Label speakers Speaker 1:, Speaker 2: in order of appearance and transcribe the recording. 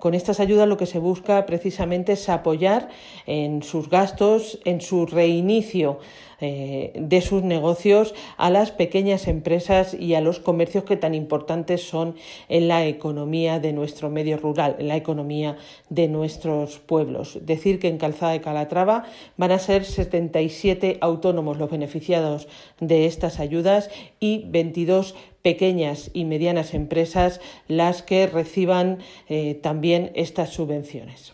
Speaker 1: Con estas ayudas lo que se busca precisamente es apoyar en sus gastos, en su reinicio de sus negocios a las pequeñas empresas y a los comercios que tan importantes son en la economía de nuestro medio rural, en la economía de nuestros pueblos. Decir que en Calzada de Calatrava van a ser 77 autónomos los beneficiados de estas ayudas y 22 pequeñas y medianas empresas las que reciban también estas subvenciones.